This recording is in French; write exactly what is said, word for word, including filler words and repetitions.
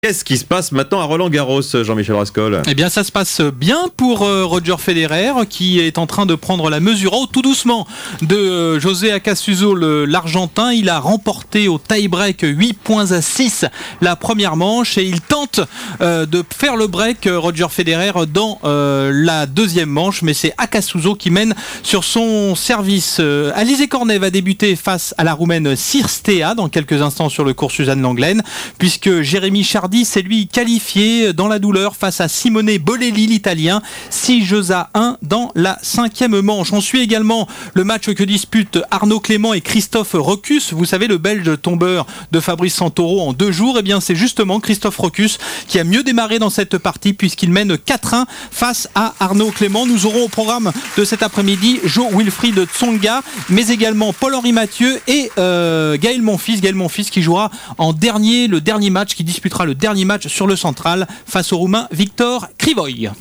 Qu'est-ce qui se passe maintenant à Roland-Garros, Jean-Michel Rascol ? Eh bien, ça se passe bien pour euh, Roger Federer, qui est en train de prendre la mesure, oh, tout doucement, de euh, José Acasuso, le, l'Argentin. Il a remporté au tie-break huit points à six la première manche et il tente euh, de faire le break, euh, Roger Federer, dans euh, la deuxième manche. Mais c'est Acasuso qui mène sur son service. Euh, Alizé Cornet va débuter face à la Roumaine Cirstea dans quelques instants sur le court Suzanne Lenglen, puisque Jérémy Chardy c'est lui qualifié dans la douleur face à Simone Bolelli, l'Italien. six jeux à un dans la cinquième manche. On suit également le match que disputent Arnaud Clément et Christophe Rocus. Vous savez, le Belge tombeur de Fabrice Santoro en deux jours. Eh bien, c'est justement Christophe Rocus qui a mieux démarré dans cette partie puisqu'il mène quatre un face à Arnaud Clément. Nous aurons au programme de cet après-midi Jo Wilfried Tsonga, mais également Paul-Henri Mathieu et euh, Gaël Monfils. Gaël Monfils qui jouera en dernier, le dernier match, qui disputera le dernier match sur le central face au Roumain Victor Krivoy.